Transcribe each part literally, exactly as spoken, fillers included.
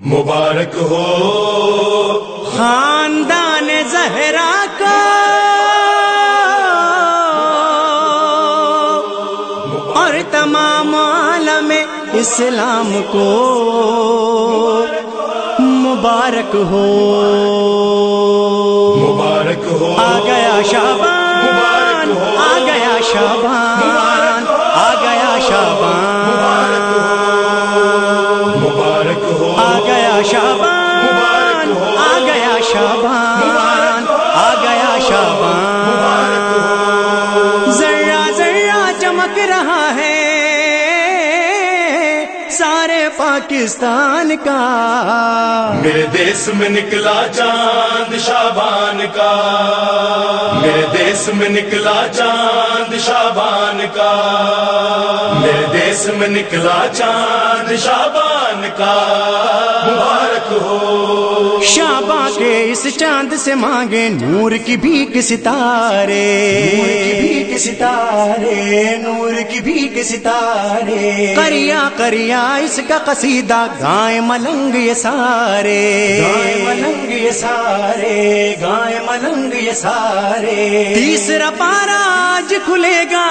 مبارک ہو خاندان زہرا کو اور تمام عالم اسلام کو مبارک ہو مبارک ہو آ گیا شعبان آ گیا شعبان آ گیا شعبان مبارک ہو آ گیا شعبان آ گیا شعبان آ گیا شعبان ذرہ ذرہ چمک رہا ہے سارے پاکستان کا، میرے دیس میں نکلا چاند شعبان کا، میرے دیس میں نکلا چاند شعبان کا، میرے دیس میں نکلا چاند شعبان کا، مبارک ہو شعباں کے اس چاند سے مانگے نور کی بھیک ستارے، نور کی بھیک ستارے، نور کی بھیک ستارے، کریا کریا اس کا قصیدہ گائے ملنگ یہ سارے، گائے ملنگ یہ سارے، گائے ملنگ یہ سارے، تیسرا پارا آج کھلے گا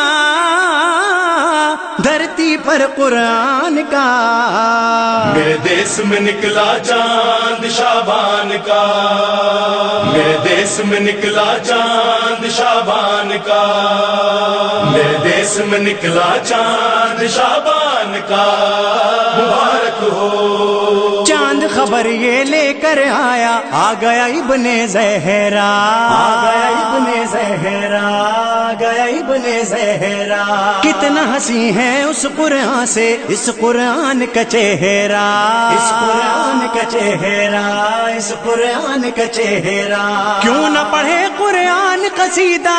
دھرتی پر قرآن کا، میرے دیس میں نکلا چاند شعبان کا، میرے دیس میں نکلا چاند شعبان کا، میرے دیس میں نکلا چاند شعبان کا، مبارک ہو چاند خبر یہ لے کر آیا آ گیا ابن زہرا، آ گیا ابن زہرا، آ گیا ابن زہرا، کتنا حسین ہے اس قرآن سے اس قرآن کا چہرہ، اس قرآن کا چہرہ، اس قرآن کا چہرہ، کیوں نہ پڑھے قرآن قصیدہ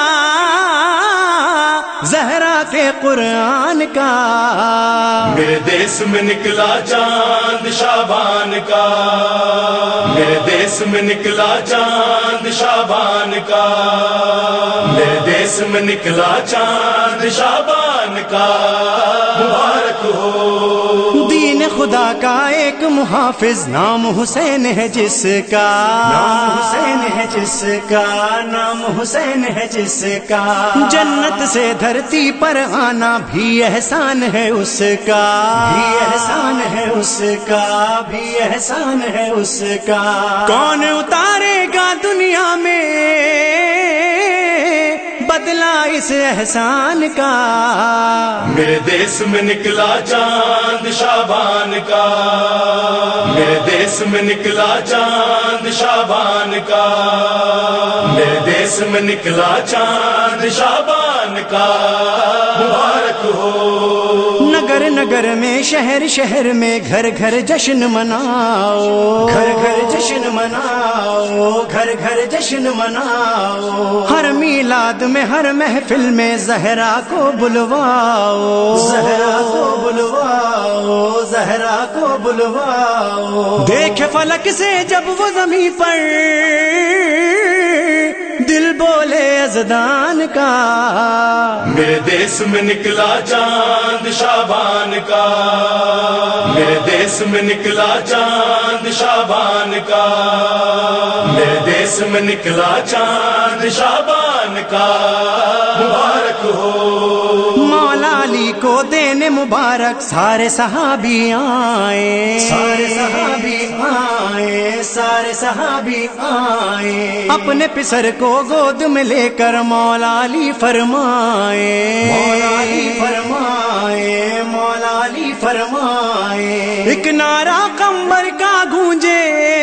زہرا کے قرآن کا، میرے دیس میں نکلا چاند شعبان کا، میرے دیس میں نکلا چاند شعبان کا، میرے دیس میں نکلا چاند شعبان کا، مبارک ہو دین خدا کا ایک محافظ نام حسین ہے جس کا، نام حسین ہے جس کا، نام حسین ہے جس کا، جنت سے دھرتی پر آنا بھی احسان ہے اس کا، بھی احسان ہے اس کا، بھی احسان ہے اس کا، کون اتارے گا دنیا میں بدلا اس احسان کا، میرے دیس میں نکلا چاند شعبان کا، میرے دیس میں نکلا چاند شعبان کا، میرے دیس میں نکلا چاند شعبان کا، مبارک ہو نگر نگر میں شہر شہر میں گھر گھر جشن مناؤ، گھر گھر جشن مناؤ، گھر گھر جشن مناؤ، ہر میلاد میں ہر محفل میں زہرا کو بلواؤ، زہرا کو بلواؤ، زہرا کو بلواؤ، دیکھ فلک سے جب وہ زمین پر دل بولے ازدان کا، میرے دیس میں نکلا چاند شعبان کا، میرے دیس میں نکلا چاند شعبان کا، میرے دیس میں نکلا چاند شعبان کا، مبارک ہو مولا علی کو دینے مبارک سارے صحابی آئے، سارے صحابی آئے، سارے صحابی آئے، اپنے پسر کو گود میں لے کر مولا علی فرمائے، مولا علی فرمائے، مولا علی فرمائے، ایک نعرہ قمر کا گونجے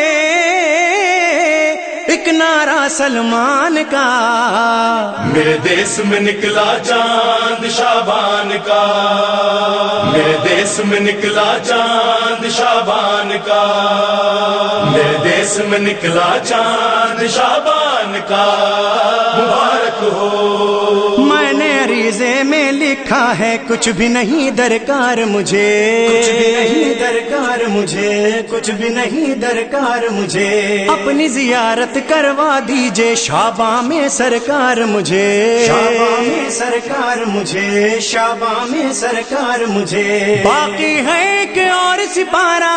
ایک نعرہ سلمان کا، میرے دیس میں نکلا چاند شعبان کا، میرے دیس میں نکلا چاند شعبان کا، میرے دیس میں نکلا چاند شعبان کا، مبارک ہو میں نے عریضے میں لکھا دیکھا ہے کچھ بھی نہیں درکار مجھے، کچھ بھی نہیں درکار مجھے، کچھ بھی نہیں درکار مجھے، اپنی زیارت کروا دیجئے شعباں میں سرکار مجھے، شعباں میں سرکار مجھے، شعباں میں سرکار مجھے، باقی ہے کہ اور سپارہ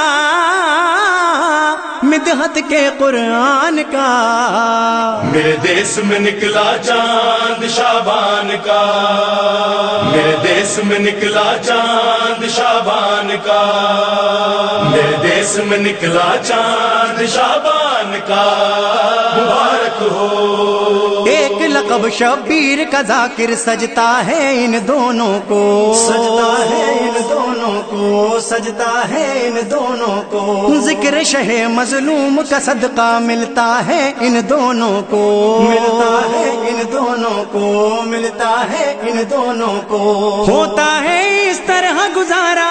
مدحت کے قرآن کا، میرے دیس میں نکلا چاند شعبان کا، میرے دیس میں نکلا چاند شعبان کا، میرے دیس میں نکلا چاند شعبان کا، مبارک ہو۔ ایک لقب شبیر کا ذاکر سجتا ہے ان دونوں کو، سجتا ہے ان دونوں کو، سجتا ہے ان دونوں کو، ذکر شہ مظلوم کا صدقہ ملتا ہے ان دونوں کو، ملتا ہے ان دونوں کو، ملتا ہے ان دونوں کو، ہوتا ہے اس طرح گزارا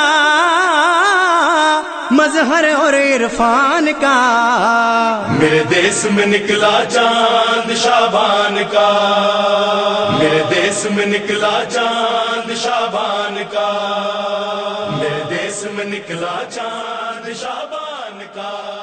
مظہر اور عرفان کا، میرے دیس میں نکلا چاند شعبان کا، میرے دیس میں نکلا چاند شعبان کا، میرے دیس میں نکلا چاند شعبان کا۔